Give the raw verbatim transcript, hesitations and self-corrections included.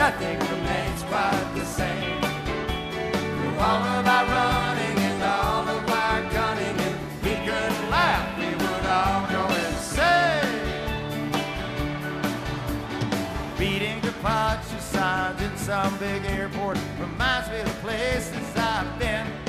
nothing remains quite the same. Through all of our running and all of our gunning, if we could laugh, we would all go insane. Reading departure signs in some big airport reminds me of the places I've been.